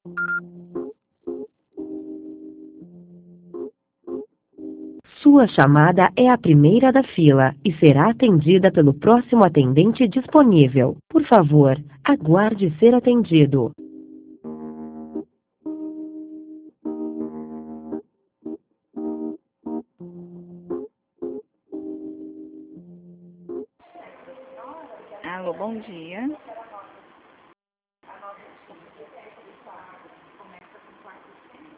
Sua chamada é a primeira da fila e será atendida pelo próximo atendente disponível. Por favor, aguarde ser atendido. Alô, bom dia.